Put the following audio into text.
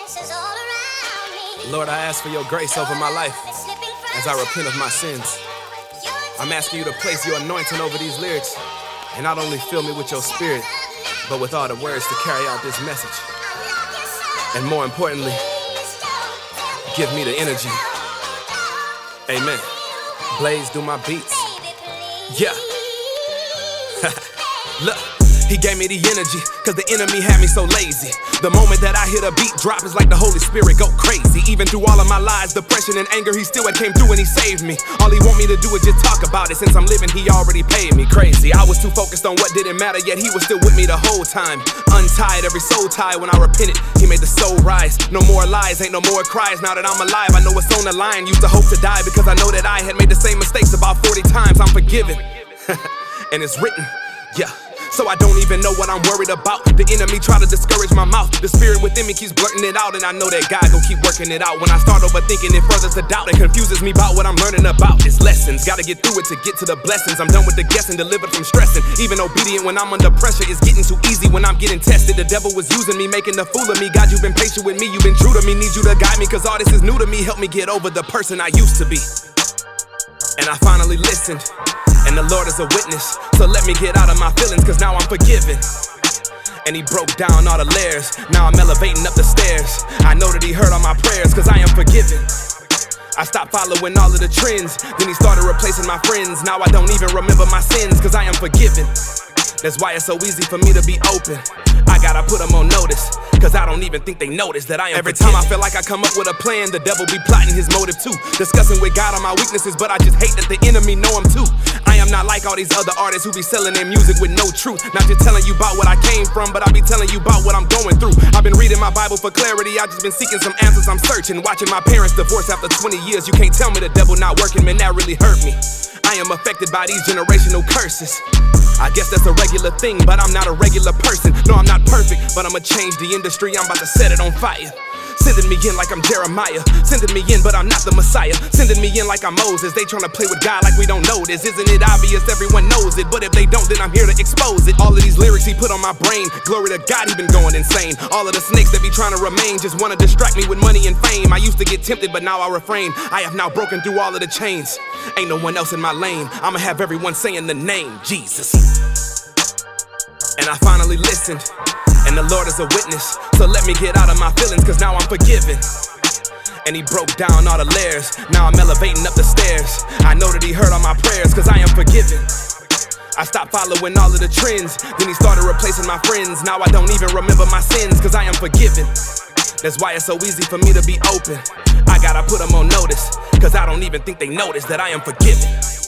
Lord, I ask for your grace over my life as I repent of my sins. I'm asking you to place your anointing over these lyrics and not only fill me with your spirit, but with all the words to carry out this message. And more importantly, give me the energy. Amen. Blaze do my beats. Yeah. Look. He gave me the energy, cause the enemy had me so lazy. The moment that I hit a beat drop, it's like the Holy Spirit go crazy. Even through all of my lies, depression and anger, he still came through and he saved me. All he want me to do is just talk about it. Since I'm living, he already paid me crazy. I was too focused on what didn't matter, yet he was still with me the whole time. Untied, every soul tie when I repented, he made the soul rise. No more lies, ain't no more cries. Now that I'm alive, I know what's on the line. Used to hope to die because I know that I had made the same mistakes about 40 times. I'm forgiven, and it's written, yeah. So I don't even know what I'm worried about. The enemy try to discourage my mouth. The spirit within me keeps blurting it out, and I know that God gon' keep working it out. When I start overthinking, it furthers the doubt. It confuses me about what I'm learning about. It's lessons, gotta get through it to get to the blessings. I'm done with the guessing, delivered from stressing. Even obedient when I'm under pressure is getting too easy when I'm getting tested. The devil was using me, making a fool of me. God, you've been patient with me, you've been true to me. Need you to guide me, cause all this is new to me. Help me get over the person I used to be. And I finally listened, and the Lord is a witness. So let me get out of my feelings, cause now I'm forgiven. And he broke down all the layers. Now I'm elevating up the stairs. I know that he heard all my prayers, cause I am forgiven. I stopped following all of the trends, then he started replacing my friends. Now I don't even remember my sins, cause I am forgiven. That's why it's so easy for me to be open. I gotta put them on notice, cause I don't even think they notice that I am forgiven. Every time I feel like I come up with a plan, the devil be plotting his motive too. Discussing with God on my weaknesses, but I just hate that the enemy know him too. I am not like all these other artists who be selling their music with no truth. Not just telling you about what I came from, but I be telling you about what I'm going through. I've been reading my Bible for clarity, I just been seeking some answers, I'm searching. Watching my parents divorce after 20 years, you can't tell me the devil not working, man, that really hurt me. I am affected by these generational curses. I guess that's a regular thing, but I'm not a regular person. No, I'm not perfect, but I'ma change the industry, I'm about to set it on fire. Sending me in like I'm Jeremiah, sending me in but I'm not the Messiah. Sending me in like I'm Moses, they tryna play with God like we don't know this. Isn't it obvious everyone knows it, but if they don't then I'm here to expose it. All of these lyrics he put on my brain, glory to God he been going insane. All of the snakes that be trying to remain just wanna distract me with money and fame. I used to get tempted but now I refrain. I have now broken through all of the chains. Ain't no one else in my lane, I'ma have everyone saying the name Jesus. And I finally listened, and the Lord is a witness. So let me get out of my feelings, cause now I'm forgiven. And he broke down all the layers. Now I'm elevating up the stairs. I know that he heard all my prayers, cause I am forgiven. I stopped following all of the trends, then he started replacing my friends. Now I don't even remember my sins, cause I am forgiven. That's why it's so easy for me to be open. I gotta put them on notice, cause I don't even think they notice that I am forgiven.